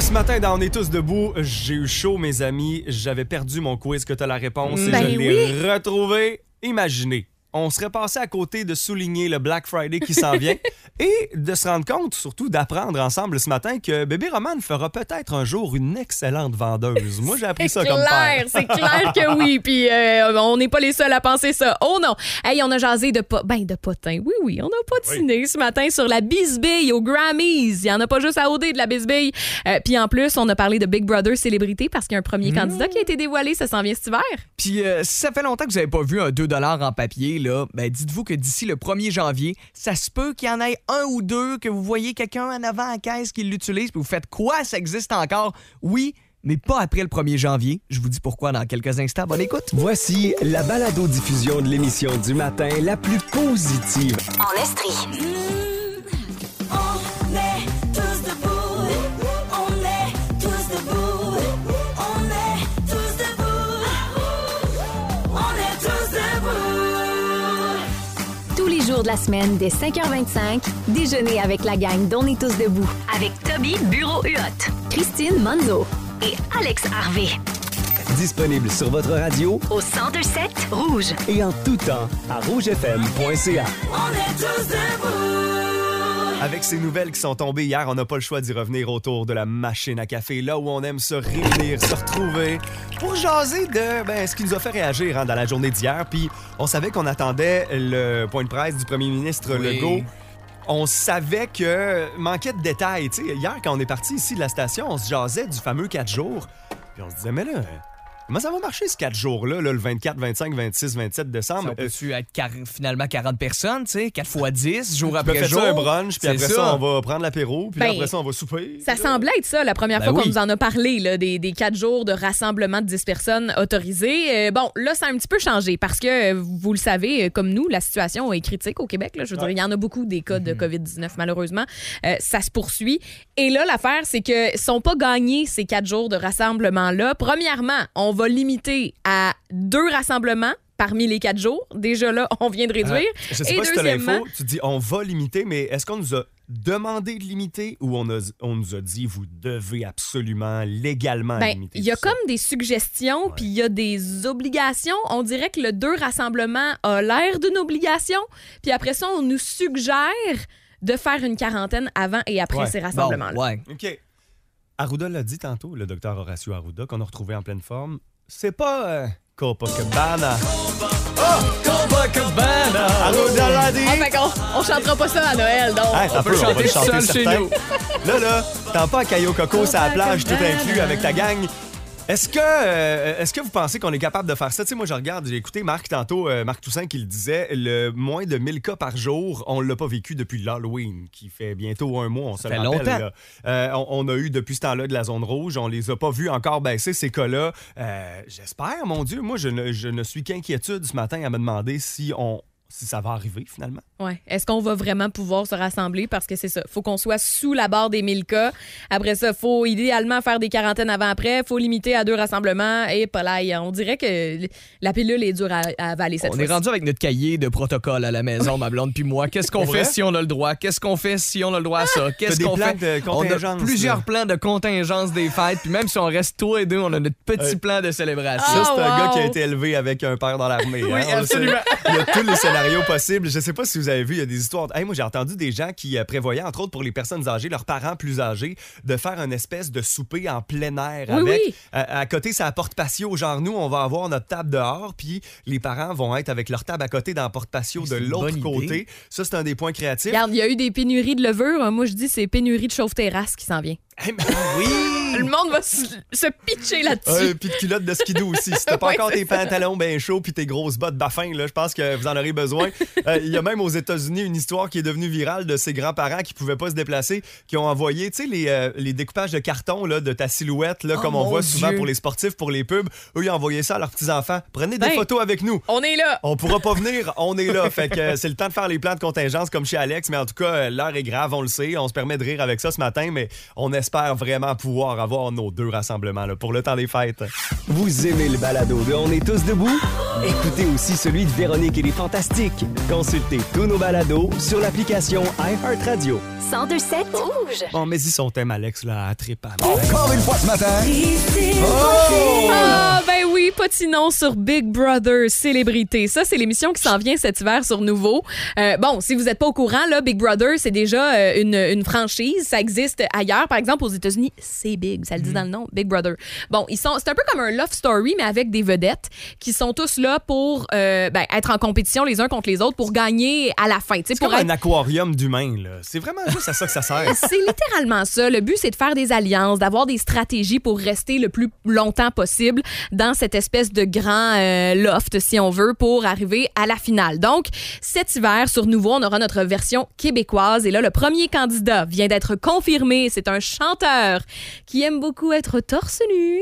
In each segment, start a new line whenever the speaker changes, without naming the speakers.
Ce matin, dans On est tous debout, j'ai eu chaud, mes amis. J'avais perdu mon quiz que t'as la réponse et je l'ai retrouvé. Imaginez, on serait passé à côté de souligner le Black Friday qui s'en vient et de se rendre compte, surtout d'apprendre ensemble ce matin, que bébé Romane fera peut-être un jour une excellente vendeuse. Moi, j'ai appris ça comme père.
C'est clair que oui. Puis on n'est pas les seuls à penser ça. Oh non! Hey, on a jasé de potin. Oui, on a patiné ce matin sur la bisbille aux Grammys. Il n'y en a pas juste à OD de la bisbille. Puis en plus, on a parlé de Big Brother Célébrité parce qu'il y a un premier candidat qui a été dévoilé. Ça s'en vient cet hiver.
Puis si ça fait longtemps que vous n'avez pas vu un 2 $ en papier, là, ben dites-vous que d'ici le 1er janvier, ça se peut qu'il y en ait un ou deux que vous voyez quelqu'un en avant à la caisse qui l'utilise, puis vous faites quoi? Ça existe encore? Oui, mais pas après le 1er janvier. Je vous dis pourquoi dans quelques instants. Bonne écoute.
Voici la balado-diffusion de l'émission du matin la plus positive
en Estrie. On est tous debout. On est tous debout. On est tous debout. On est tous debout.
Tous les jours de la semaine, dès 5h25, déjeuner avec la gang d'On est tous debout.
Avec Toby Bureau-Huot,
Christine Monzo
et Alex Harvey.
disponible sur votre radio
Au 102.7 Rouge.
et en tout temps à rougefm.ca.
On est tous debout.
Avec ces nouvelles qui sont tombées hier, on n'a pas le choix d'y revenir autour de la machine à café, là où on aime se réunir, se retrouver, pour jaser de ce qui nous a fait réagir dans la journée d'hier. Puis on savait qu'on attendait le point de presse du premier ministre Legault. On savait que manquait de détails. T'sais, hier, quand on est parti ici de la station, on se jasait du fameux 4 jours. Puis on se disait, mais là, comment ça va marcher ce 4 jours-là, là, le 24, 25, 26, 27 décembre?
Ça peut-tu être finalement 40 personnes, tu sais, 4 x 10, jour
On
après
fait
jour.
ça un brunch, puis après
C'est
ça, on va prendre l'apéro, puis après ça, on va souper.
Ça semblait être ça la première fois qu'on nous en a parlé, là, des 4 jours de rassemblement de 10 personnes autorisées. Bon, là, ça a un petit peu changé parce que, vous le savez, comme nous, la situation est critique au Québec. Là. Je veux dire, il y en a beaucoup des cas de COVID-19, malheureusement. Ça se poursuit. Et là, l'affaire, c'est que ne sont pas gagnés ces 4 jours de rassemblement-là. Premièrement, on va limiter à 2 rassemblements parmi les 4 jours. Déjà là, on vient de réduire.
Je sais pas si tu as l'info, tu dis on va limiter, mais est-ce qu'on nous a demandé de limiter ou on nous a dit vous devez absolument légalement limiter?
Il y a comme des suggestions, puis il y a des obligations. On dirait que le 2 rassemblements a l'air d'une obligation, puis après ça, on nous suggère de faire une quarantaine avant et après ces rassemblements-là.
Bon, ouais.
OK. Arruda l'a dit tantôt, le docteur Horacio Arruda, qu'on a retrouvé en pleine forme. C'est pas Copacabana.
Copacabana!
Arruda l'a dit!
Fait qu'on chantera pas ça à Noël, donc.
On peut
chanter
le chanter
seul chez
certain.
nous.
Là, t'en pas à Caillou Coco, c'est à la plage, tout inclus avec ta gang. Est-ce que vous pensez qu'on est capable de faire ça? Tu sais, moi, je regarde, j'ai écouté Marc tantôt, Marc Toussaint qui le disait, le moins de 1000 cas par jour, on l'a pas vécu depuis l'Halloween, qui fait bientôt un mois, on se le rappelle.
longtemps.
Là. On a eu depuis ce temps-là de la zone rouge, on les a pas vus encore baisser, ces cas-là. J'espère, mon Dieu, moi, je ne suis qu'inquiétude ce matin à me demander si ça va arriver, finalement.
Ouais. Est-ce qu'on va vraiment pouvoir se rassembler? Parce que c'est ça. Faut qu'on soit sous la barre des 1000 cas. Après ça, faut idéalement faire des quarantaines avant-après. Faut limiter à 2 rassemblements. Et pas là, on dirait que la pilule est dure à avaler cette fois-ci.
On est rendu avec notre cahier de protocole à la maison, ma blonde puis moi. Qu'est-ce qu'on fait si on a le droit? Qu'est-ce qu'on fait si on a le droit à ça? Qu'est-ce qu'on fait?
De
On a
contingence,
plusieurs
là.
plans de contingence des fêtes. Puis même si on reste tous et deux, on a notre petit plan de célébration.
Ça, c'est un
wow.
gars qui a été élevé avec un père dans l'armée.
Oui,
On le sait.
absolument.
Il y a tous les scénarios possibles. Je sais pas si vous avez vu, il y a des histoires. Moi, j'ai entendu des gens qui prévoyaient, entre autres pour les personnes âgées, leurs parents plus âgés, de faire une espèce de souper en plein air avec.
Oui.
À côté, c'est la porte patio. Genre, nous, on va avoir notre table dehors, puis les parents vont être avec leur table à côté dans la porte patio de
c'est une
l'autre
bonne
côté.
idée.
Ça, c'est un des points créatifs.
Regarde, il y a eu des pénuries de levure. Moi, je dis c'est pénurie de chauffe-terrasse qui s'en vient.
Oui!
Le monde va se pitcher là-dessus.
Puis de culottes de skidoo aussi. Si t'as pas
Ouais,
encore
c'est
tes pantalons bien chauds puis tes grosses bottes baffin, là, je pense que vous en aurez besoin. Il y a même aux États-Unis une histoire qui est devenue virale de ces grands-parents qui pouvaient pas se déplacer, qui ont envoyé, tu sais, les découpages de carton là, de ta silhouette, là, comme on
mon
voit souvent
Dieu.
pour les sportifs, pour les pubs. Eux, ils ont envoyé ça à leurs petits-enfants. Prenez des
Ben,
photos avec nous.
On est là.
On pourra pas venir, on est là. Fait que c'est le temps de faire les plans de contingence comme chez Alex, mais en tout cas, l'heure est grave, on le sait. On se permet de rire avec ça ce matin, mais on espère vraiment pouvoir avoir nos 2 rassemblements là, pour le temps des fêtes.
Vous aimez le balado de On est tous debout? Écoutez aussi celui de Véronique et les Fantastiques. Consultez tous nos balados sur l'application iHeartRadio.
102.7 Rouge.
Bon, mais y son thème, Alex, là, trippant.
Encore une fois ce matin.
Ah, ben oui, potinons sur Big Brother Célébrité. Ça, c'est l'émission qui s'en vient cet hiver sur Nouveau. Bon, si vous n'êtes pas au courant, là, Big Brother, c'est déjà une franchise. Ça existe ailleurs. Par exemple, aux États-Unis, c'est Big. Ça le dit dans le nom, Big Brother. Bon, c'est un peu comme un love story, mais avec des vedettes qui sont tous là pour être en compétition les uns contre les autres pour gagner à la fin.
C'est comme un aquarium d'humains, là. C'est vraiment juste à ça que ça sert.
C'est littéralement ça. Le but, c'est de faire des alliances, d'avoir des stratégies pour rester le plus longtemps possible dans cette espèce de grand loft, si on veut, pour arriver à la finale. Donc, cet hiver, sur Nouveau, on aura notre version québécoise. Et là, le premier candidat vient d'être confirmé. C'est un chanteur qui aime beaucoup être torse nu.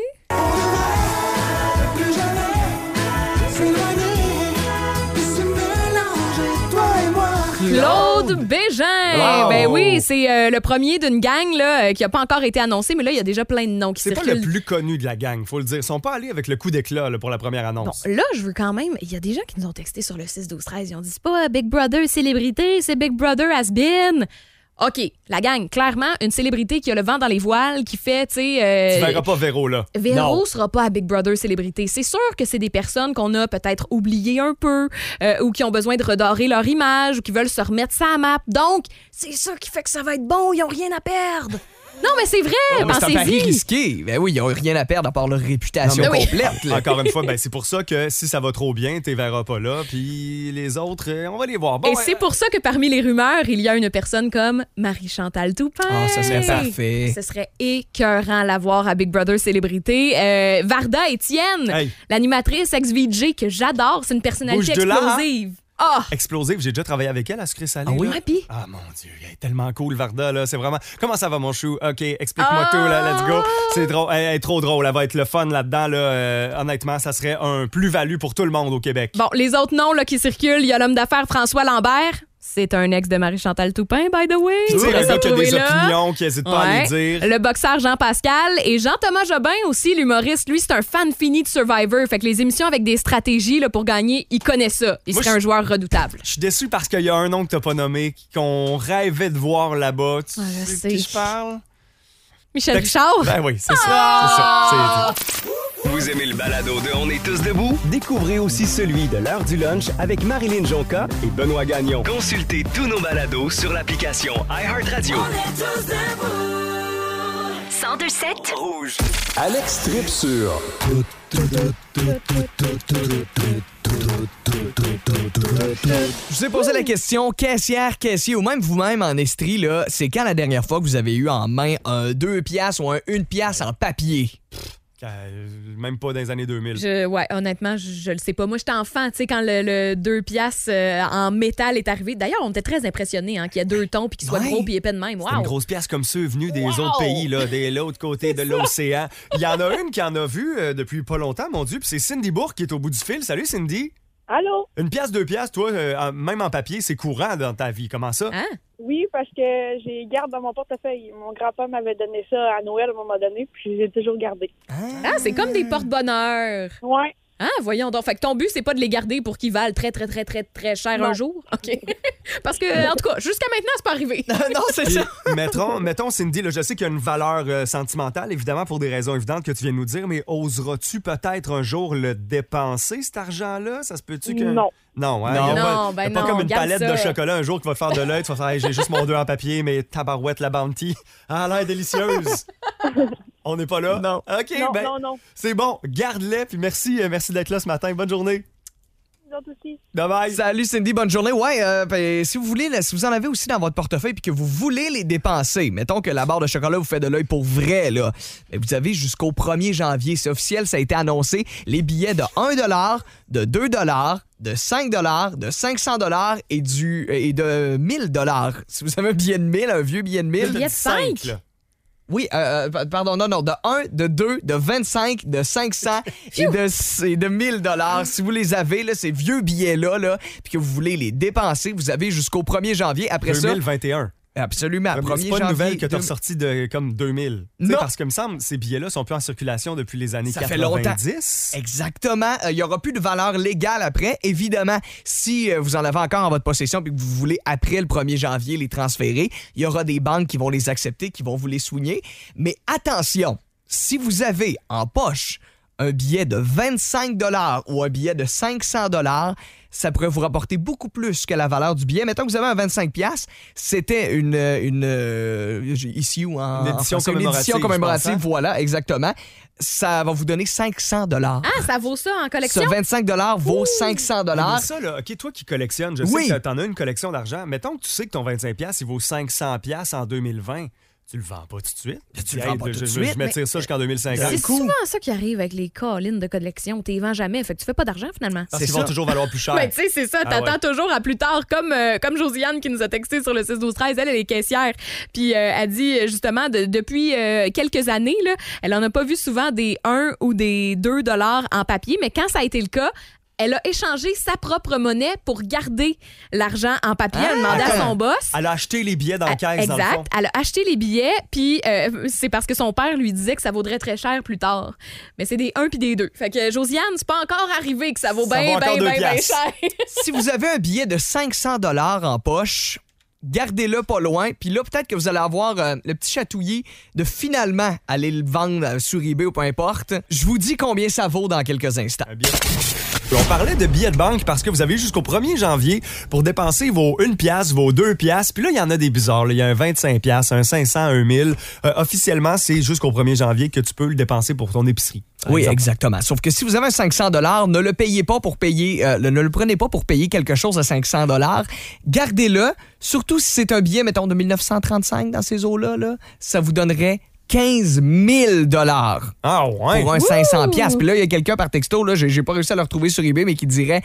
Claude Bégin!
Wow.
Ben oui, c'est le premier d'une gang là, qui n'a pas encore été annoncé, mais là, il y a déjà plein de noms qui circulent.
C'est pas le plus connu de la gang, faut le dire. Ils sont pas allés avec le coup d'éclat là, pour la première annonce.
Bon, là, je veux quand même... Il y a des gens qui nous ont texté sur le 6-12-13. Ils ont dit, c'est pas Big Brother célébrité, c'est Big Brother has-been. OK, la gang, clairement, une célébrité qui a le vent dans les voiles, qui fait, tu sais...
Tu verras pas Véro, là.
Véro sera pas à Big Brother célébrité. C'est sûr que c'est des personnes qu'on a peut-être oubliées un peu ou qui ont besoin de redorer leur image ou qui veulent se remettre ça à map. Donc, c'est ça qui fait que ça va être bon. Ils ont rien à perdre. Non, mais c'est vrai,
Ouais, c'est un pari
pensez-y.
risqué. Ben oui, ils n'ont rien à perdre à part leur réputation
Non, mais
complète. là.
Encore une fois, c'est pour ça que si ça va trop bien, tu verras pas là. Puis les autres, on va les voir. Bon,
Et c'est pour ça que parmi les rumeurs, il y a une personne comme Marie-Chantal Toupin.
Ah, ça serait parfait.
Ce serait écœurant la voir à Big Brother Célébrité. Varda Étienne,
Hey.
l'animatrice ex-VJ que j'adore. C'est une personnalité
Bouge de là.
explosive. Ah!
Explosive, j'ai déjà travaillé avec elle à Sucré Salé.
Ah oui?
là.
Ouais, puis?
Ah mon Dieu, elle est tellement cool, Varda, là. C'est vraiment. Comment ça va, mon chou? OK, explique-moi tout, là. Let's go. C'est drôle. Elle est trop drôle. Elle va être le fun là-dedans, là. Honnêtement, ça serait un plus-value pour tout le monde au Québec.
Bon, les autres noms là, qui circulent, il y a l'homme d'affaires François Lambert. C'est un ex de Marie-Chantal Toupin, by the way.
Tu sais,
pourrais
le gars qui a
retrouver
des
là.
opinions, qui n'hésite pas à les dire.
Le boxeur Jean-Pascal et Jean-Thomas Jobin aussi, l'humoriste. Lui, c'est un fan fini de Survivor. Fait que les émissions avec des stratégies là, pour gagner, il connaît ça. Il
Moi,
serait un joueur redoutable.
Je suis déçu parce qu'il y a un nom que t'as pas nommé, qu'on rêvait de voir là-bas. Tu
Ouais, je
sais de qui
sais.
je parle?
Michel Richard.
Ben oui, c'est ça. C'est ça. C'est-
Vous aimez le balado de On est tous debout? Découvrez aussi celui de l'heure du lunch avec Marilyn Jonca et Benoît Gagnon. Consultez tous nos balados sur l'application iHeartRadio.
102.7
Rouge.
Alex tripe sur
Je vous ai posé la question, caissière, caissier ou même vous-même en estrie, là, c'est quand la dernière fois que vous avez eu en main un 2 piastres ou un 1 piastre en papier?
Même pas dans les années 2000.
Ouais, honnêtement, je le sais pas. Moi, j'étais enfant, tu sais, quand le 2 piastres en métal est arrivé. D'ailleurs, on était très impressionnés qu'il y a 2 tons puis qu'il soit
Ouais.
gros puis épais de même.
C'est une
Wow!
grosse pièce comme ceux venus des autres pays, là, de l'autre côté de l'océan. Il y en a une qui en a vu depuis pas longtemps, mon Dieu, puis c'est Cindy Bourque qui est au bout du fil. Salut, Cindy.
Allô?
Une pièce, 2 piastres, toi, même en papier, c'est courant dans ta vie. Comment ça?
Hein?
Oui, parce que j'ai garde dans mon portefeuille. Mon grand-père m'avait donné ça à Noël à un moment donné, puis j'ai toujours gardé.
Ah, c'est comme des porte-bonheur.
Ouais.
Ah, voyons donc. Fait que ton but, c'est pas de les garder pour qu'ils valent très, très, très, très, très cher
Non.
un jour? OK. Parce que, en tout cas, jusqu'à maintenant, c'est pas arrivé.
Non, c'est ça.
Mettons, Cindy, là, je sais qu'il y a une valeur sentimentale, évidemment, pour des raisons évidentes que tu viens de nous dire, mais oseras-tu peut-être un jour le dépenser, cet argent-là? Ça se peut-tu que...
Non.
Non, hein?
Non.
Y a
Non,
pas,
ben
y a pas
non,
comme une
garde
palette
ça.
de chocolat un jour qui va te faire de l'œil, tu vas faire hey, j'ai juste mon 2 en papier, mais tabarouette, la Bounty, elle a l'air délicieuse. On n'est pas là?
Non.
OK,
Non, non.
c'est bon, garde-les, puis merci d'être là ce matin. Bonne journée.
Vous autres aussi.
Bye-bye.
Salut Cindy, bonne journée. Ouais, si vous voulez, là, si vous en avez aussi dans votre portefeuille puis que vous voulez les dépenser, mettons que la barre de chocolat vous fait de l'œil pour vrai, là, mais vous avez jusqu'au 1er janvier, c'est officiel, ça a été annoncé, les billets de 1 $, de 2 $, de 5 $, de 500 $ et de 1000 $. Si vous avez un billet de 1000, un vieux billet de 1000...
billet de 5.
là.
Oui, pardon, non, de 1, de 2, de 25, de 500 et de 1000 $. Si vous les avez, là, ces vieux billets-là, là, puis que vous voulez les dépenser, vous avez jusqu'au 1er janvier. Après
2021.
Absolument.
C'est
1er
pas une nouvelle
janvier
que tu as ressortie de comme 2000.
Non.
Parce que, il me semble, ces billets-là sont plus en circulation depuis les années
Ça
90.
fait longtemps. Exactement. Il n'y aura plus de valeur légale après. Évidemment, si vous en avez encore en votre possession et que vous voulez, après le 1er janvier, les transférer, il y aura des banques qui vont les accepter, qui vont vous les soigner. Mais attention, si vous avez en poche un billet de 25 $ ou un billet de 500 $, ça pourrait vous rapporter beaucoup plus que la valeur du billet. Mettons que vous avez un 25 $, c'était une ici ou en
édition
français,
commémorative,
commémorative,
je pense, hein?
Voilà, exactement. Ça va vous donner 500 $.
Ah, ça vaut ça en collection?
Ce 25 $ vaut 500 $.
Mais ça, là, OK, toi qui collectionnes, je sais que t'en as une collection d'argent. Mettons que tu sais que ton 25 $, il vaut 500 $ en 2020. Tu le vends pas tout de suite.
Tu le vends pas tout de suite.
Je m'étire ça jusqu'en 2050.
C'est souvent ça qui arrive avec les collines de collection. Tu les vends jamais, fait que tu fais pas d'argent finalement.
Parce qu'ils vont toujours valoir plus cher.
Ben, tu sais, c'est ça. T'attends toujours à plus tard. Comme Josiane qui nous a texté sur le 6-12-13. Elle est caissière. Puis elle dit justement, depuis quelques années, là, elle en a pas vu souvent des 1 ou des 2 $ en papier. Mais quand ça a été le cas, elle a échangé sa propre monnaie pour garder l'argent en papier. Elle a demandé à son boss.
Elle a acheté les billets dans la caisse, dans le fond.
Exact. Elle a acheté les billets, puis c'est parce que son père lui disait que ça vaudrait très cher plus tard. Mais c'est des 1 puis des 2. Fait que Josiane, c'est pas encore arrivé que ça vaut bien cher.
Si vous avez un billet de 500 $ en poche, gardez-le pas loin. Puis là, peut-être que vous allez avoir le petit chatouillis de finalement aller le vendre sur eBay ou peu importe. Je vous dis combien ça vaut dans quelques instants.
On parlait de billets de banque parce que vous avez jusqu'au 1er janvier pour dépenser vos 1 piastre, vos 2 piastres. Puis là, il y en a des bizarres. Là. Il y a un 25 piastres, un 500, un 1000. Officiellement, c'est jusqu'au 1er janvier que tu peux le dépenser pour ton épicerie.
Oui, exactement. Sauf que si vous avez un 500 $, ne le payez pas pour payer, ne le prenez pas pour payer quelque chose à 500 $. Gardez-le, surtout si c'est un billet, mettons, de 1935 dans ces eaux-là, là, ça vous donnerait 15 000 $
ah ouais.
pour un 500 $. Puis là, il y a quelqu'un par texto, là, j'ai pas réussi à le retrouver sur eBay, mais qui dirait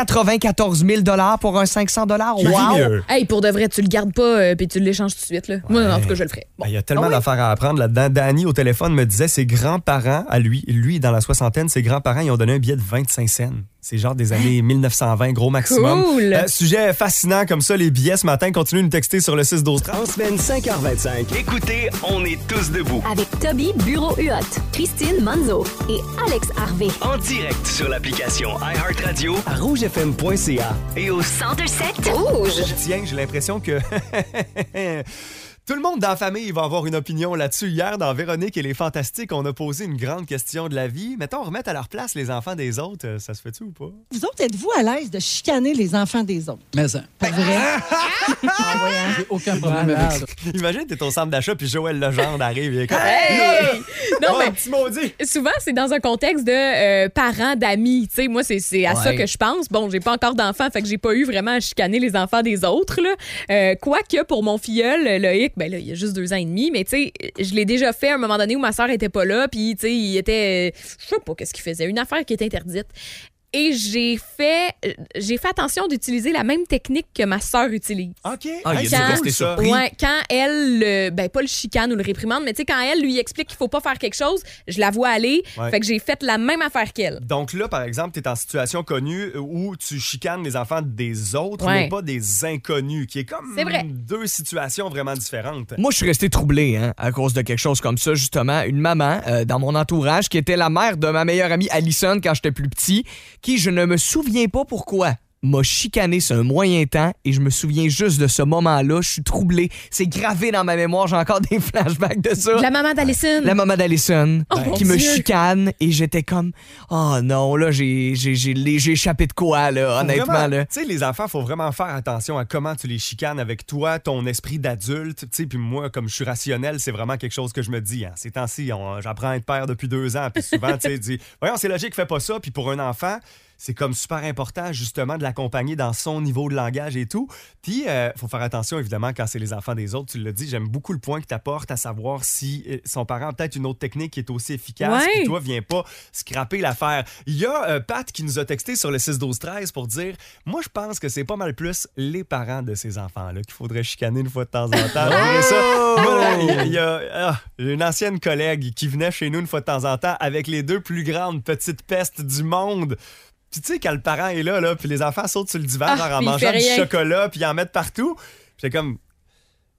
94 000 $ pour un 500 $. Wow!
Hey, pour de vrai, tu le gardes pas puis tu l'échanges tout de suite. Là. Ouais. Moi, en tout cas, je le ferais. Bon.
Il y a tellement d'affaires à apprendre là-dedans. Danny, au téléphone, me disait ses grands-parents, à lui, dans la soixantaine, ses grands-parents, ils ont donné un billet de 25 cents. C'est genre des années 1920, gros maximum.
Cool!
Sujet fascinant comme ça, les billets ce matin. Continuez de nous texter sur le 6-12-13.
En semaine 5h25, écoutez, on est tous debout.
Avec Toby Bureau-Huot, Christine Manzo et Alex Harvey.
En direct sur l'application iHeartRadio, à rougefm.ca et au
102.7
Rouge.
Tiens, j'ai l'impression que tout le monde dans la famille va avoir une opinion là-dessus. Hier, dans Véronique et les Fantastiques, on a posé une grande question de la vie. Mettons, remettre à leur place les enfants des autres, ça se fait-tu ou pas?
Vous autres, êtes-vous à l'aise de chicaner les enfants des autres?
Mais ça.
Pas vrai?
J'ai aucun problème avec ça.
Imagine, t'es au centre d'achat puis Joël Legendre arrive. Il est comme,
Hey! Non, mais
petit maudit!
souvent, c'est dans un contexte de parents, d'amis. Tu sais, moi, c'est à ça que je pense. Bon, j'ai pas encore d'enfants, fait que j'ai pas eu vraiment à chicaner les enfants des autres. Là. Quoique, pour mon filleul, Loïc, ben là, il y a juste 2 ans et demi, mais tu sais, je l'ai déjà fait à un moment donné où ma soeur était pas là, puis tu sais, il était, je sais pas qu'est-ce qu'il faisait, une affaire qui était interdite. Et j'ai fait attention d'utiliser la même technique que ma sœur utilise.
OK.
Ah, il a dû rester surpris.
Ouais, quand elle, pas le chicane ou le réprimande, mais tu sais, quand elle lui explique qu'il faut pas faire quelque chose, je la vois aller.
Ouais.
Fait que j'ai fait la même affaire qu'elle.
Donc là, par exemple, t'es en situation connue où tu chicanes les enfants des autres,
Ouais.
mais pas des inconnus, qui est comme
C'est vrai.
2 situations vraiment différentes.
Moi, je suis resté troublé à cause de quelque chose comme ça, justement. Une maman dans mon entourage qui était la mère de ma meilleure amie Alison quand j'étais plus petit, qui, je ne me souviens pas pourquoi, m'a chicané sur un moyen temps et je me souviens juste de ce moment-là. Je suis troublé. C'est gravé dans ma mémoire. J'ai encore des flashbacks de ça.
La maman d'Alison.
La maman d'Alison
mon
qui me
Dieu.
chicane et j'étais comme oh non, là, j'ai échappé de quoi, là, honnêtement.
Vraiment,
Là.
tu sais, les enfants, faut vraiment faire attention à comment tu les chicanes avec toi, ton esprit d'adulte. Tu sais, puis moi, comme je suis rationnel, c'est vraiment quelque chose que je me dis. Hein. Ces temps-ci, j'apprends à être père depuis 2 ans, puis souvent, tu sais, dis, voyons, c'est logique, fais pas ça. Puis pour un enfant, c'est comme super important, justement, de l'accompagner dans son niveau de langage et tout. Puis, faut faire attention, évidemment, quand c'est les enfants des autres. Tu l'as dit, j'aime beaucoup le point que tu apportes à savoir si son parent a peut-être une autre technique qui est aussi efficace.
Ouais.
Puis toi, viens pas scraper l'affaire. Il y a Pat qui nous a texté sur le 6-12-13 pour dire « Moi, je pense que c'est pas mal plus les parents de ces enfants-là qu'il faudrait chicaner une fois de temps en temps. » Moi, là, il y a une ancienne collègue qui venait chez nous une fois de temps en temps avec les 2 plus grandes petites pestes du monde. Puis tu sais, quand le parent est là puis les enfants sautent sur le divan genre en
puis il
mangeant
fait
du
rien.
chocolat, puis ils en mettent partout. J'étais comme,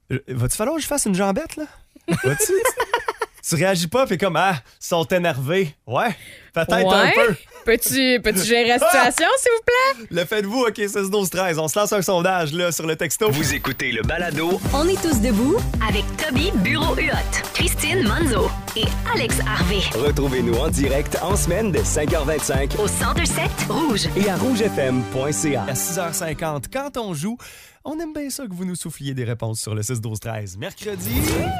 Va-tu falloir que je fasse une jambette, là? Vas-tu? Tu réagis pas, puis comme, ils sont énervés. Ouais, peut-être un peu.
Peux-tu gérer la situation, s'il vous plaît?
Le faites-vous, OK, 16-12-13. On se lance un sondage, là, sur le texto.
Vous écoutez le balado
On est tous debout
Avec Toby Bureau-Huot, Christine Manzo et Alex Harvey.
Retrouvez-nous en direct en semaine dès 5h25
Au 1027 Rouge.
et à rougefm.ca.
À 6h50, quand on joue, on aime bien ça que vous nous souffliez des réponses sur le 6-12-13. Mercredi...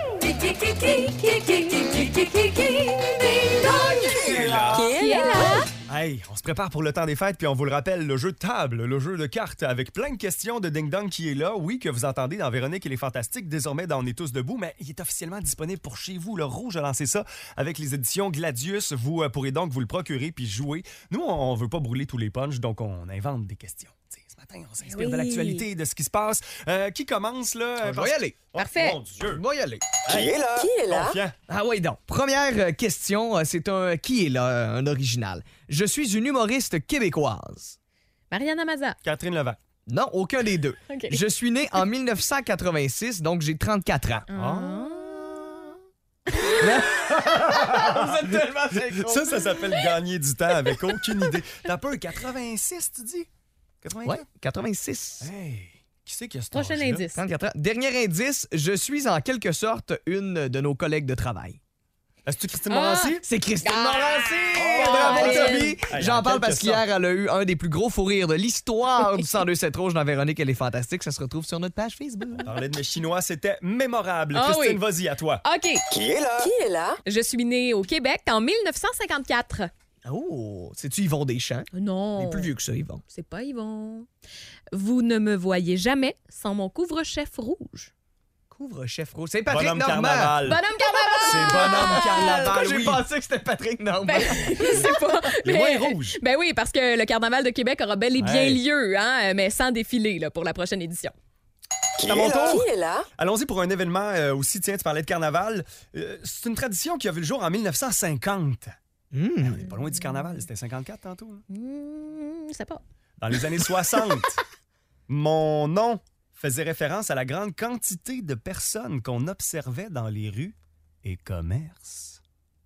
Qui est là?
Hey, on se prépare pour le temps des fêtes, puis on vous le rappelle, le jeu de table, le jeu de cartes avec plein de questions de Ding Dong qui est là. Oui, que vous entendez dans Véronique et les Fantastiques, désormais dans On est tous debout, mais il est officiellement disponible pour chez vous. Le Rouge a lancé ça avec les éditions Gladius. Vous pourrez donc vous le procurer puis jouer. Nous, on veut pas brûler tous les punchs, donc on invente des questions. Ce matin, on s'inspire de l'actualité, de ce qui se passe. Qui commence, là?
Je vais y aller.
Parfait.
Mon Dieu.
Je vais y aller.
Qui est là?
Qui est là?
Confiant.
Ah oui, donc. Première question, c'est un qui est là, un original. Je suis une humoriste québécoise.
Mariana Maza.
Catherine Levac.
Non, aucun des deux.
OK.
Je suis né en 1986, donc j'ai 34 ans. Vous êtes tellement
Ça s'appelle gagner du temps avec aucune idée. T'as peur 86, tu dis? 84?
Ouais, 86.
Hey, qui c'est qui a ce
Prochain
âge-là?
indice.
34 ans. Dernier indice, je suis en quelque sorte une de nos collègues de travail.
Est-ce que c'est Christine Morancy?
C'est Christine Morancy!
Oh,
Bravo,
Christine!
Toby!
Hey,
J'en
en
parle parce
quelque
qu'hier, elle a eu un des plus gros fous rires de l'histoire du 102.7 Rouge dans Véronique. Elle est fantastique. Ça se retrouve sur notre page Facebook.
Parler de mes Chinois, c'était mémorable.
Ah
Christine,
oui.
vas-y, à toi.
OK.
Qui est là?
Qui est là?
Je suis née au Québec en 1954.
Oh, c'est-tu Yvon Deschamps?
Non.
Il est plus vieux que ça, Yvon.
C'est pas Yvon. Vous ne me voyez jamais sans mon couvre-chef rouge.
Couvre-chef rouge. C'est Patrick
Bonhomme
Normand.
Carnaval.
Bonhomme Carnaval!
C'est Bonhomme Carnaval,
Pourquoi j'ai
oui.
pensé que c'était Patrick Normand?
Ben, je sais pas.
Les moins rouges.
Ben oui, parce que le Carnaval de Québec aura bel et bien
Hey.
lieu, hein, mais sans défilé là, pour la prochaine édition.
Qui
À mon
est là?
tour.
Qui est là?
Allons-y pour un événement aussi. Tiens, tu parlais de carnaval. C'est une tradition qui a vu le jour en 1950. On n'est pas loin du carnaval. C'était 54 tantôt. Là.
Je sais pas.
Dans les années 60, mon nom faisait référence à la grande quantité de personnes qu'on observait dans les rues et commerces.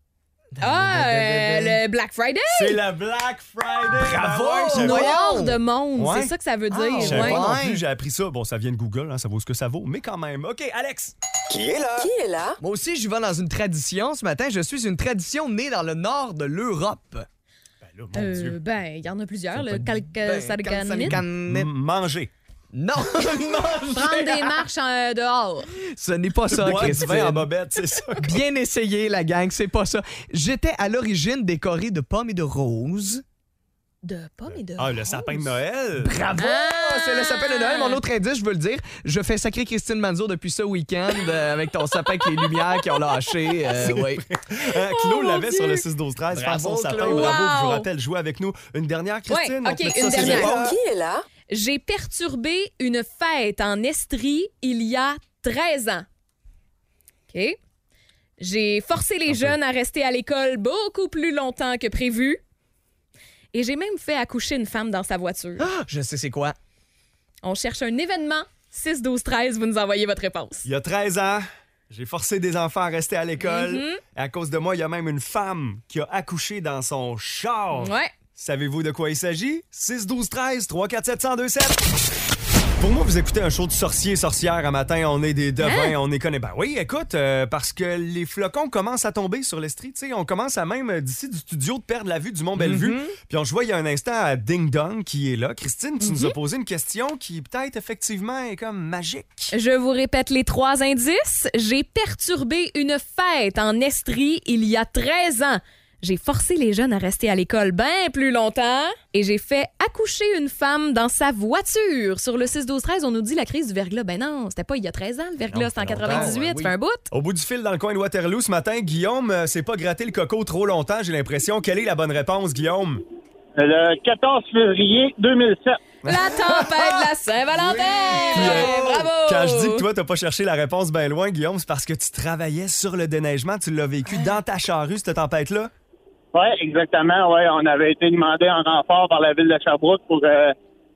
Le Black Friday!
C'est le Black Friday!
Bravo!
Ben ouais, je savais pas.
Noir de monde,
Ouais.
c'est ça que ça veut dire.
Je savais
ouais.
pas non plus, j'ai appris ça. Bon, ça vient de Google, hein, ça vaut ce que ça vaut, mais quand même. OK, Alex!
Qui est là?
Qui est là?
Moi aussi, je vais dans une tradition ce matin. Je suis une tradition née dans le nord de l'Europe.
Ben là, mon Dieu.
Ben, il y en a plusieurs. Le
Ben,
calcasarganite.
Manger.
Non,
Prendre des marches dehors.
ce n'est pas ça,
Boire du vin en
Christine.
bobette, c'est ça.
Bien essayé, la gang, c'est pas ça. J'étais à l'origine décoré de pommes et de roses.
De pommes et de
Ah, le sapin de Noël.
Bravo! C'est le sapin de Noël. Mon autre indice, je veux le dire, je fais sacrer Christine Manzo depuis ce week-end avec ton sapin avec les lumières qui ont lâché. Oui.
Claude
mon
l'avait
Dieu.
sur le 6-12-13. Faire
Bravo,
son sapin,
Claude.
bravo. Je vous
Wow.
rappelle, jouez avec nous. Une dernière, Christine?
Ouais,
On te
OK,
met ça
une
sur les
dernière.
épaules.
Qui est là?
J'ai perturbé une fête en Estrie il y a 13 ans. OK? J'ai forcé les jeunes à rester à l'école beaucoup plus longtemps que prévu. Et j'ai même fait accoucher une femme dans sa voiture.
Ah, je sais c'est quoi.
On cherche un événement. 6-12-13, vous nous envoyez votre réponse.
Il y a 13 ans, j'ai forcé des enfants à rester à l'école.
Mhm.
Et à cause de moi, il y a même une femme qui a accouché dans son char.
Ouais.
Savez-vous de quoi il s'agit? 6-12-13, 347-1027. Pour moi, vous écoutez un show de sorciers et sorcières un matin, on est des devins, on les connaît. Ben oui, écoute, parce que les flocons commencent à tomber sur l'Estrie. Tu sais, on commence à même, d'ici du studio, de perdre la vue du Mont-Bellevue. Puis on se voit il y a un instant à Ding Dong qui est là. Christine, tu nous as posé une question qui peut-être effectivement est comme magique.
Je vous répète les 3 indices. J'ai perturbé une fête en Estrie il y a 13 ans. J'ai forcé les jeunes à rester à l'école bien plus longtemps et j'ai fait accoucher une femme dans sa voiture. Sur le 6-12-13, on nous dit la crise du verglas. Ben non, c'était pas il y a 13 ans, le verglas,
Non,
c'était en
ça fait longtemps,
98,
ouais,
ça
oui.
fait un bout.
Au bout du fil dans le coin de Waterloo ce matin, Guillaume s'est pas gratté le coco trop longtemps, j'ai l'impression. Quelle est la bonne réponse, Guillaume?
Le 14 février 2007.
La tempête de la Saint-Valentin!
Puis,
Bravo!
Quand je dis que toi, t'as pas cherché la réponse bien loin, Guillaume, c'est parce que tu travaillais sur le déneigement. Tu l'as vécu dans ta charrue, cette tempête-là?
Oui, exactement. Ouais, on avait été demandé en renfort par la ville de Sherbrooke pour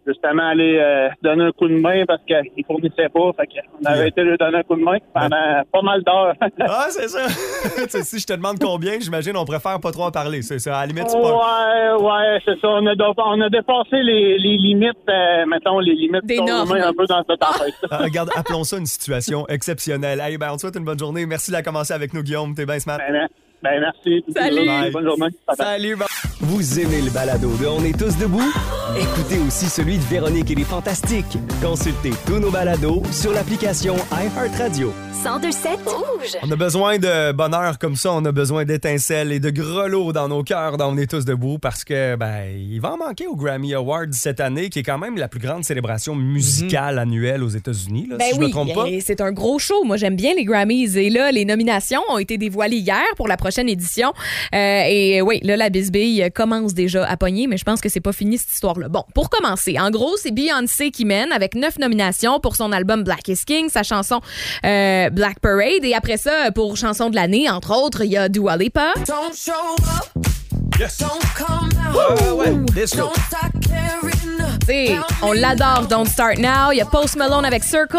justement aller donner un coup de main parce qu'ils fournissaient pas. Fait qu'on avait été lui donner un coup de main pendant pas mal d'heures.
Ah, c'est ça. Si je te demande combien, j'imagine on préfère pas trop en parler. C'est ça, à la limite, c'est pas...
Ouais, c'est ça. On a dépassé les limites, mettons, les limites
des normes.
Un peu dans cette affaire.
Regarde, appelons ça une situation exceptionnelle. Hey, on te souhaite une bonne journée. Merci de commencer avec nous, Guillaume. T'es bien smart.
Ben merci.
Salut.
Bonne journée.
Salut.
Vous aimez le balado de On est tous debout? Écoutez aussi celui de Véronique et les Fantastiques. Consultez tous nos balados sur l'application iHeartRadio.
102.7 Rouge.
On a besoin de bonheur comme ça, on a besoin d'étincelles et de grelots dans nos cœurs dans On est tous debout parce que il va en manquer au Grammy Awards cette année, qui est quand même la plus grande célébration musicale annuelle aux États-Unis, là, si je me trompe pas.
C'est un gros show. Moi, j'aime bien les Grammys. Et là, les nominations ont été dévoilées hier pour la prochaine édition. Et oui, là, la bisbille commence déjà à pogner, mais je pense que c'est pas fini cette histoire-là. Bon, pour commencer, en gros, c'est Beyoncé qui mène avec 9 nominations pour son album Black is King, sa chanson Black Parade. Et après ça, pour chanson de l'année, entre autres, il y a Dua Lipa.
Don't show up.
Yes.
Don't come out.
Ouais, let's go.
Don't start caring.
T'sais, on l'adore, Don't Start Now. Il y a Post Malone avec Circles.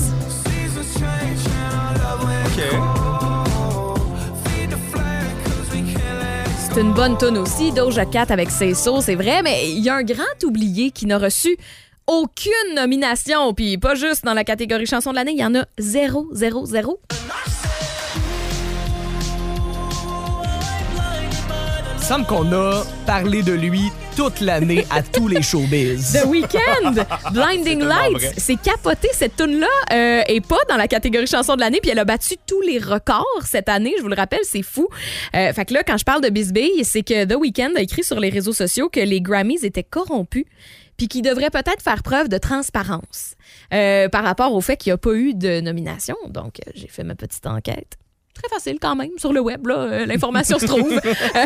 OK.
C'est une bonne tune aussi, Doja Cat avec Say So, c'est vrai, mais il y a un grand oublié qui n'a reçu aucune nomination, puis pas juste dans la catégorie chanson de l'année, il y en a 0, 0, 0.
Il semble qu'on a parlé de lui toute l'année à tous les showbiz.
The Weeknd, Blinding Lights, c'est capoté cette tune-là et pas dans la catégorie chanson de l'année, puis elle a battu tous les records cette année, je vous le rappelle, c'est fou. Fait que là, quand je parle de bisbille, c'est que The Weeknd a écrit sur les réseaux sociaux que les Grammys étaient corrompus puis qu'il devrait peut-être faire preuve de transparence par rapport au fait qu'il n'y a pas eu de nomination. Donc, j'ai fait ma petite enquête. Très facile quand même, sur le web, là, l'information se trouve.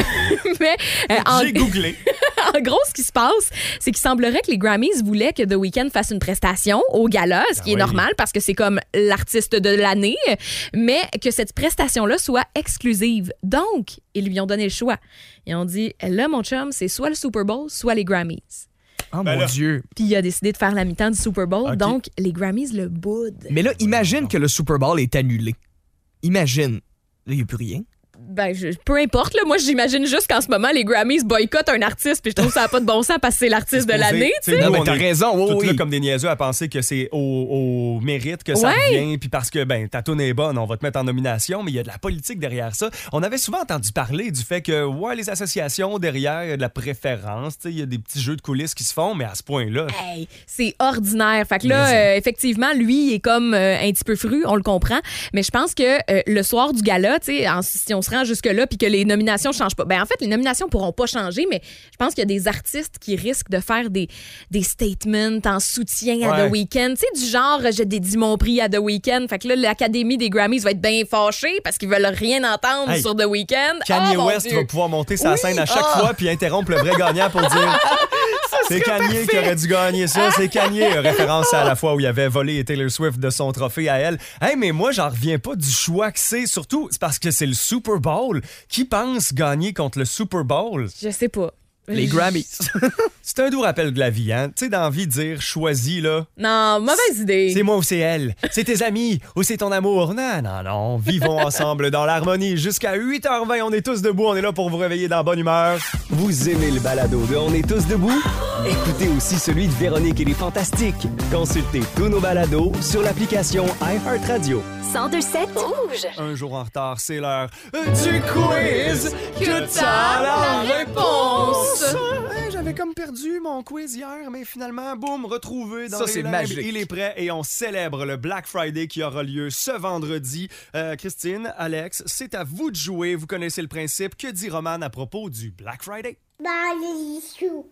Mais
j'ai googlé.
En gros, ce qui se passe, c'est qu'il semblerait que les Grammys voulaient que The Weeknd fasse une prestation au gala, ce qui est normal parce que c'est comme l'artiste de l'année, mais que cette prestation-là soit exclusive. Donc, ils lui ont donné le choix. Ils ont dit, là, mon chum, c'est soit le Super Bowl, soit les Grammys.
Oh mon Dieu.
Puis il a décidé de faire la mi-temps du Super Bowl, donc les Grammys le boudent.
Mais là, imagine que le Super Bowl est annulé. Imagine. Là, il n'y a plus rien.
Ben, peu importe. Là. Moi, j'imagine juste qu'en ce moment, les Grammys boycottent un artiste, puis je trouve que ça n'a pas de bon sens parce que c'est l'artiste de l'année.
Non, mais t'as raison.
Tout là, comme des niaiseux à penser que c'est au mérite que ça revient, puis parce que ta toune est bonne, on va te mettre en nomination, mais il y a de la politique derrière ça. On avait souvent entendu parler du fait que, les associations derrière, il y a de la préférence, il y a des petits jeux de coulisses qui se font, mais à ce point-là...
Hey, c'est ordinaire. Fait que là, effectivement, lui, il est comme un petit peu fru, on le comprend, mais je pense que le soir du gala, si on se rend jusque-là puis que les nominations ne changent pas. En fait, les nominations pourront pas changer, mais je pense qu'il y a des artistes qui risquent de faire des statements en soutien à The Weeknd. Tu sais, du genre, je dédie mon prix à The Weeknd. Fait que là, l'Académie des Grammys va être bien fâchée parce qu'ils veulent rien entendre sur The Weeknd.
Kanye West va pouvoir monter sa scène à chaque fois puis interrompre le vrai gagnant pour dire c'est Kanye qui aurait dû gagner ça. C'est Kanye. Référence à la fois où il avait volé Taylor Swift de son trophée à elle. Hey, mais moi, j'en reviens pas du choix que c'est. Surtout, c'est parce que c'est le Super Bowl. Qui pense gagner contre le Super Bowl?
Je sais pas.
Les Grammys.
C'est un doux rappel de la vie, hein? Tu sais, dans la vie, dire choisis, là.
Non, mauvaise idée.
C'est moi ou c'est elle. C'est tes amis ou c'est ton amour. Non. Vivons ensemble dans l'harmonie. Jusqu'à 8h20, on est tous debout. On est là pour vous réveiller dans la bonne humeur.
Vous aimez le balado de On est tous debout? Écoutez aussi celui de Véronique et les Fantastiques. Consultez tous nos balados sur l'application iHeartRadio.
102.7 Rouge.
Un jour en retard, c'est l'heure du quiz que t'as la réponse. J'avais comme perdu mon quiz hier, mais finalement, boum, retrouvé dans les limbes. Il est prêt et on célèbre le Black Friday qui aura lieu ce vendredi. Christine, Alex, c'est à vous de jouer. Vous connaissez le principe. Que dit Roman à propos du Black Friday?
Les sous.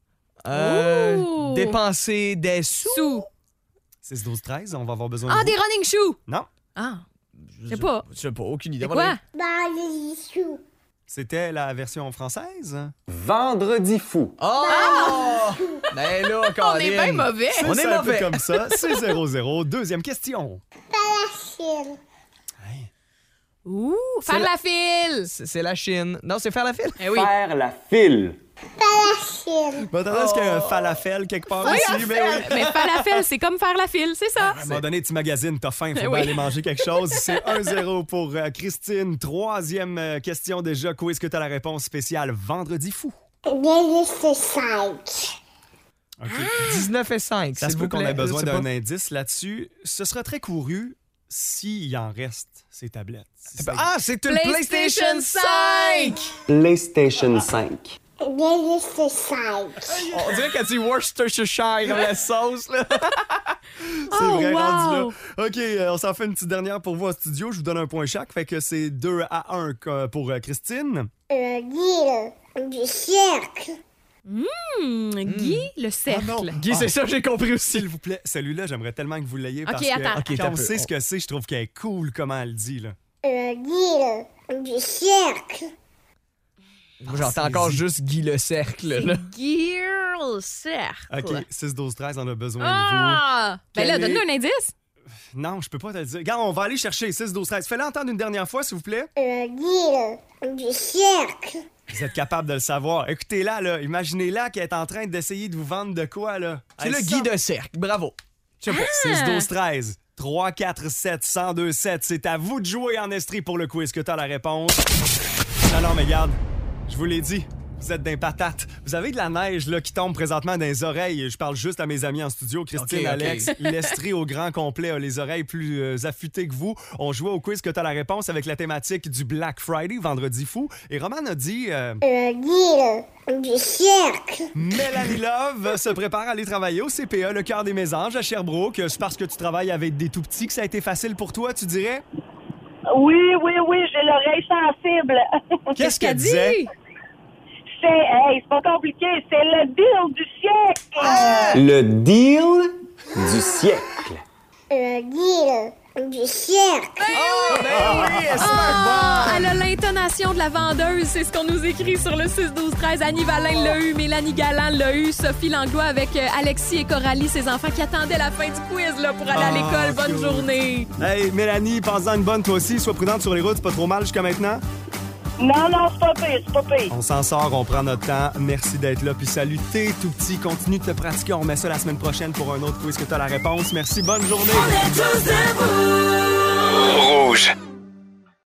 Dépenser des sous.
6-12-13, on va avoir besoin de
des running shoes.
Non.
Je sais pas.
Je sais pas, aucune idée.
C'est quoi?
Les sous.
C'était la version française.
Vendredi fou.
Ben là,
on est bien mauvais.
On est mauvais comme ça. C'est 0-0. Deuxième question.
Chine.
Faire la file.
C'est la Chine. Non, c'est faire la file.
Oui.
Faire la file.
machine.
Bon, attends, est-ce qu'il y a un falafel quelque part
Oui,
ici? Mais oui.
mais falafel, c'est comme faire la file, c'est ça.
À un moment donné, tu magasines, t'as faim, faut
Oui.
bien aller manger quelque chose. C'est 1-0 pour Christine. Troisième question déjà. Où est-ce que t'as la réponse spéciale Vendredi fou?
Bien, c'est 5.
OK.
19 et 5.
Ça se
s'il
peut
vous
qu'on
plaît.
ait besoin
Je sais
d'un
pas.
indice là-dessus. Ce sera très couru s'il en reste, ces tablettes. Si c'est-
Ah, c'est une
PlayStation
PlayStation 5!
PlayStation 5.
Bien, c'est 5.
On dirait qu'elle dit Worcestershire, la sauce, là.
C'est vrai,
wow.
rendu là. OK, on s'en fait une petite dernière pour vous en studio. Je vous donne un point chaque. Fait que c'est 2-1 pour Christine.
Guy, du cercle.
Guy, le cercle.
Guy, c'est ça, j'ai compris aussi.
S'il vous plaît, celui-là, j'aimerais tellement que vous l'ayez parce
attends.
que
OK,
quand
t'as
on
peu.
sait ce que c'est, je trouve qu'elle est cool comment elle dit. Là.
Guy, du cercle.
Moi, j'entends encore juste Guy le cercle, là.
Guy, le cercle.
OK, 6-12-13, on a besoin
Ah! Ben là,
Quel
donne-nous
est-
un indice.
de vous. Non, je peux pas te le dire. Regarde, on va aller chercher 6-12-13. Fais-le entendre une dernière fois, s'il vous plaît.
Guy, du cercle.
Vous êtes capable de le savoir. Écoutez-la, là. Imaginez-la qu'elle est en train d'essayer de vous vendre de quoi, là.
C'est
Elle
le
sort-
Guy de cercle. Bravo. Je sais pas.
6-12-13. 3-4-7-102-7. C'est à vous de jouer en estrie pour le quiz que t'as la réponse. Non, mais regarde, je vous l'ai dit. Vous êtes d'un patate. Vous avez de la neige là, qui tombe présentement dans les oreilles. Je parle juste à mes amis en studio. Christine,
OK.
Alex, l'Estrie au grand complet a les oreilles plus affûtées que vous. On jouait au quiz que t'as la réponse avec la thématique du Black Friday, vendredi fou. Et Roman a dit...
Guy, du cercle.
Mélanie Love se prépare à aller travailler au CPE, le cœur des mésanges, à Sherbrooke. C'est parce que tu travailles avec des tout-petits que ça a été facile pour toi, tu dirais?
Oui, j'ai l'oreille sensible.
Qu'est-ce qu'elle disait?
C'est pas compliqué, c'est le deal du siècle.
Le deal du siècle.
Guy, du cercle.
Elle a l'intonation de la vendeuse. C'est ce qu'on nous écrit sur le 6-12-13. Annie Valin l'a eu, Mélanie Galland l'a eu, Sophie Langlois avec Alexis et Coralie, ses enfants qui attendaient la fin du quiz là, pour aller à l'école. Bonne
cool.
journée.
Hey, Mélanie, pense-en une bonne toi aussi. Sois prudente sur les routes, c'est pas trop mal jusqu'à maintenant.
Non, c'est pas pire.
On s'en sort, on prend notre temps. Merci d'être là. Puis salut, t'es tout petit. Continue de te pratiquer. On remet ça la semaine prochaine pour un autre quiz que t'as la réponse. Merci, bonne journée.
Rouge.